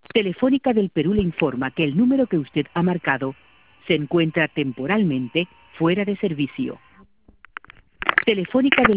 Telefónica del Perú le informa que el número que usted ha marcado se encuentra temporalmente fuera de servicio. Telefónica del